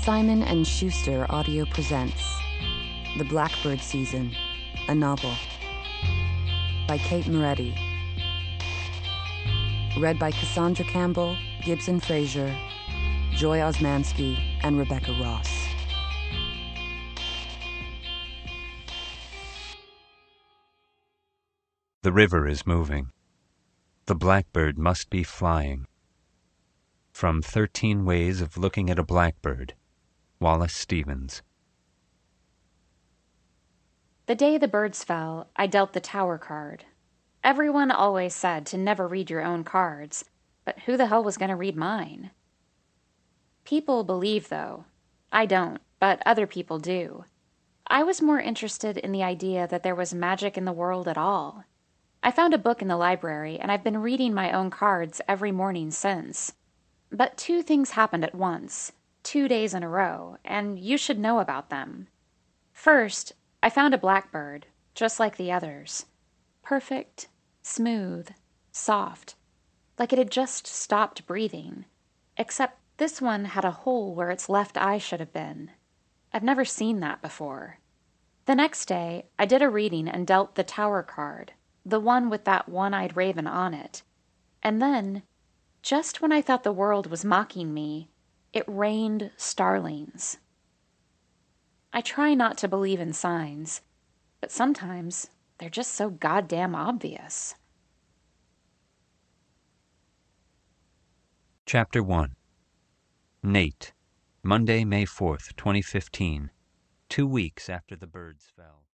Simon & Schuster Audio presents The Blackbird Season, a novel by Kate Moretti. Read by Cassandra Campbell, Gibson Fraser, Joy Osmansky, and Rebecca Ross. The river is moving. The blackbird must be flying. From 13 Ways of Looking at a Blackbird, Wallace Stevens. The day the birds fell, I dealt the tower card. Everyone always said to never read your own cards, but who the hell was going to read mine? People believe, though. I don't, but other people do. I was more interested in the idea that there was magic in the world at all. I found a book in the library, and I've been reading my own cards every morning since. But 2 things happened at once, 2 days in a row, and you should know about them. First, I found a blackbird, just like the others. Perfect, smooth, soft, like it had just stopped breathing. Except this one had a hole where its left eye should have been. I've never seen that before. The next day, I did a reading and dealt the tower card, the one with that one-eyed raven on it. And then, just when I thought the world was mocking me, it rained starlings. I try not to believe in signs, but sometimes they're just so goddamn obvious. Chapter 1. Nate, Monday, May 4th, 2015, 2 weeks after the birds fell.